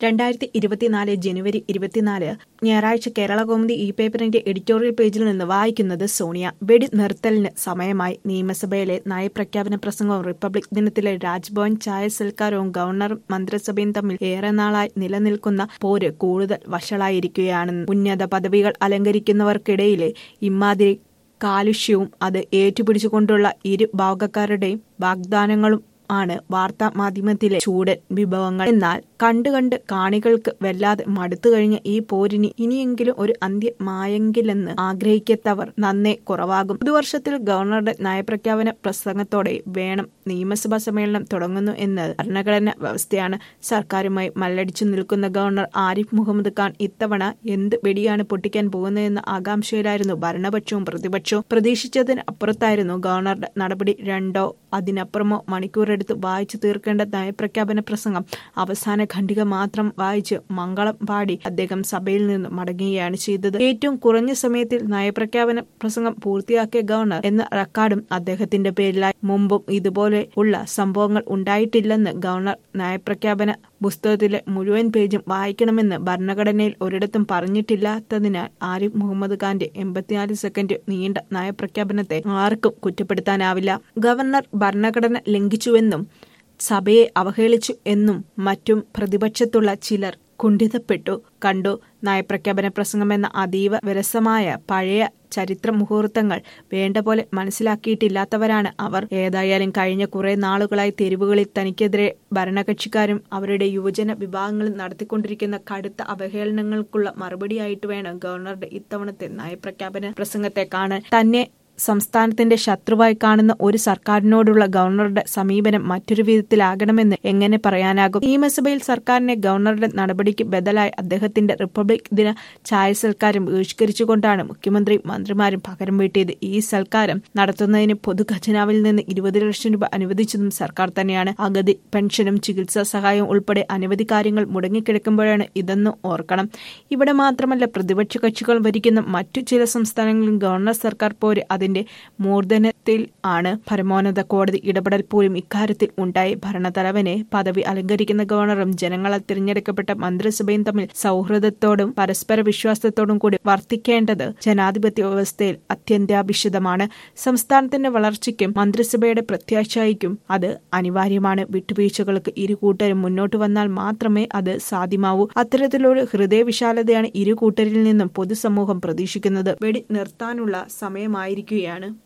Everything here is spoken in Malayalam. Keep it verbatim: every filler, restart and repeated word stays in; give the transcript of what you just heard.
രണ്ടായിരത്തി ഇരുപത്തിനാല് ജനുവരി ഇരുപത്തിനാല് ഞായറാഴ്ച കേരളകൗമുദി ഇ പേപ്പറിന്റെ എഡിറ്റോറിയൽ പേജിൽ നിന്ന് വായിക്കുന്നത് സോണിയ. വെടി നിർത്തലിന് സമയമായി. നിയമസഭയിലെ നയപ്രഖ്യാപന പ്രസംഗവും റിപ്പബ്ലിക് ദിനത്തിലെ രാജ്ഭവൻ ചായ സൽക്കാരവും ഗവർണറും മന്ത്രിസഭയും തമ്മിൽ ഏറെ നാളായി നിലനിൽക്കുന്ന പോര് കൂടുതൽ വഷളായിരിക്കുകയാണെന്ന് ഉന്നത പദവികൾ അലങ്കരിക്കുന്നവർക്കിടയിലെ ഇമ്മാതിരി കാലുഷ്യവും അത് ഏറ്റുപിടിച്ചുകൊണ്ടുള്ള ഇരു ഭാഗക്കാരുടെയും വാഗ്ദാനങ്ങളും ആണ് വാർത്താ മാധ്യമത്തിലെ ചൂടൻ വിഭവങ്ങൾ. എന്നാൽ കണ്ടു കണ്ട് കാണികൾക്ക് വല്ലാതെ മടുത്തു കഴിഞ്ഞ ഈ പോരിന് ഇനിയെങ്കിലും ഒരു അന്ത്യമായെങ്കിലെന്ന് ആഗ്രഹിക്കത്തവർ നന്നേ കുറവാകും. പുതുവർഷത്തിൽ ഗവർണറുടെ നയപ്രഖ്യാപന പ്രസംഗത്തോടെ വേണം നിയമസഭാ സമ്മേളനം തുടങ്ങുന്നു എന്നത് ഭരണഘടനാ വ്യവസ്ഥയാണ്. സർക്കാരുമായി മല്ലടിച്ചു നിൽക്കുന്ന ഗവർണർ ആരിഫ് മുഹമ്മദ് ഖാൻ ഇത്തവണ എന്ത് വെടിയാണ് പൊട്ടിക്കാൻ പോകുന്നതെന്ന ആകാംക്ഷയിലായിരുന്നു ഭരണപക്ഷവും പ്രതിപക്ഷവും. പ്രതീക്ഷിച്ചതിന് അപ്പുറത്തായിരുന്നു ഗവർണറുടെ നടപടി. രണ്ടോ അതിനപ്പുറമോ മണിക്കൂറെടുത്ത് വായിച്ചു തീർക്കേണ്ട നയപ്രഖ്യാപന പ്രസംഗം അവസാന ഖണ്ഡിക മാത്രം വായിച്ച് മംഗളം പാടി അദ്ദേഹം സഭയിൽ നിന്ന് മടങ്ങുകയാണ് ചെയ്തത്. ഏറ്റവും കുറഞ്ഞ സമയത്തിൽ നയപ്രഖ്യാപന പ്രസംഗം പൂർത്തിയാക്കിയ ഗവർണർ എന്ന റെക്കോർഡും അദ്ദേഹത്തിന്റെ പേരിലായി. മുമ്പും ഇതുപോലെ ഉള്ള സംഭവങ്ങൾ ഉണ്ടായിട്ടില്ലെന്ന് ഗവർണർ നയപ്രഖ്യാപന പുസ്തകത്തിലെ മുഴുവൻ പേജും വായിക്കണമെന്ന് ഭരണഘടനയിൽ ഒരിടത്തും പറഞ്ഞിട്ടില്ലാത്തതിനാൽ ആരിഫ് മുഹമ്മദ് ഖാന്റെ എൺപത്തിനാല് സെക്കൻഡ് നീണ്ട നയപ്രഖ്യാപനത്തെ ആർക്കും കുറ്റപ്പെടുത്താനാവില്ല. ഗവർണർ ഭരണഘടന ലംഘിച്ചുവെന്നും സഭയെ അവഹേളിച്ചു എന്നും മറ്റും പ്രതിപക്ഷത്തുള്ള ചിലർ കുണ്ഠിതപ്പെട്ടു കണ്ടു. നയപ്രഖ്യാപന പ്രസംഗമെന്ന അതീവ വിരസമായ പഴയ ചരിത്ര മുഹൂർത്തങ്ങൾ വേണ്ട പോലെ മനസ്സിലാക്കിയിട്ടില്ലാത്തവരാണ് അവർ. ഏതായാലും കഴിഞ്ഞ കുറെ നാളുകളായി തെരുവുകളിൽ തനിക്കെതിരെ ഭരണകക്ഷിക്കാരും അവരുടെ യുവജന വിഭാഗങ്ങളും നടത്തിക്കൊണ്ടിരിക്കുന്ന കടുത്ത അവഹേളനങ്ങൾക്കുള്ള മറുപടിയായിട്ട് വേണം ഗവർണറുടെ ഇത്തവണത്തെ നയപ്രഖ്യാപന പ്രസംഗത്തെ കാണാൻ. തന്നെ സംസ്ഥാനത്തിന്റെ ശത്രുവായി കാണുന്ന ഒരു സർക്കാരിനോടുള്ള ഗവർണറുടെ സമീപനം മറ്റൊരു വിധത്തിലാകണമെന്ന് എങ്ങനെ പറയാനാകും? നിയമസഭയിൽ സർക്കാരിനെ ഗവർണറുടെ നടപടിക്ക് ബദലായി അദ്ദേഹത്തിന്റെ റിപ്പബ്ലിക് ദിന ചായ സൽക്കാരം ബഹിഷ്കരിച്ചുകൊണ്ടാണ് മുഖ്യമന്ത്രിയും മന്ത്രിമാരും പകരം വീട്ടിയത്. ഈ സൽക്കാരം നടത്തുന്നതിന് പൊതുഖജനാവിൽ നിന്ന് ഇരുപത് ലക്ഷം രൂപ അനുവദിച്ചതും സർക്കാർ തന്നെയാണ്. അഗതി പെൻഷനും ചികിത്സാ സഹായവും ഉൾപ്പെടെ അനവധി കാര്യങ്ങൾ മുടങ്ങിക്കിടക്കുമ്പോഴാണ് ഇതെന്ന് ഓർക്കണം. ഇവിടെ മാത്രമല്ല, പ്രതിപക്ഷ കക്ഷികൾ ഭരിക്കുന്ന മറ്റു ചില സംസ്ഥാനങ്ങളിലും ഗവർണർ സർക്കാർ പോര് അതിന്റെ മൂർധനത്തിൽ ആണ്. പരമോന്നത കോടതി ഇടപെടൽ പോലും ഇക്കാര്യത്തിൽ ഉണ്ടായി. ഭരണതലവനെ പദവി അലങ്കരിക്കുന്ന ഗവർണറും ജനങ്ങളാൽ തിരഞ്ഞെടുക്കപ്പെട്ട മന്ത്രിസഭയും തമ്മിൽ സൗഹൃദത്തോടും പരസ്പര വിശ്വാസത്തോടും കൂടി വർത്തിക്കേണ്ടത് ജനാധിപത്യ വ്യവസ്ഥയിൽ അത്യന്താപേക്ഷിതമാണ്. സംസ്ഥാനത്തിന്റെ വളർച്ചയ്ക്കും മന്ത്രിസഭയുടെ പ്രത്യാശയ്ക്കും അത് അനിവാര്യമാണ്. വിട്ടുവീഴ്ചകൾക്ക് ഇരു കൂട്ടരും മുന്നോട്ട് വന്നാൽ മാത്രമേ അത് സാധ്യമാവൂ. അത്തരത്തിലൊരു ഹൃദയവിശാലതയാണ് ഇരു കൂട്ടരിൽ നിന്നും പൊതുസമൂഹം പ്രതീക്ഷിക്കുന്നത്. വെടി നിർത്താനുള്ള സമയമായിരിക്കുകയാണ്.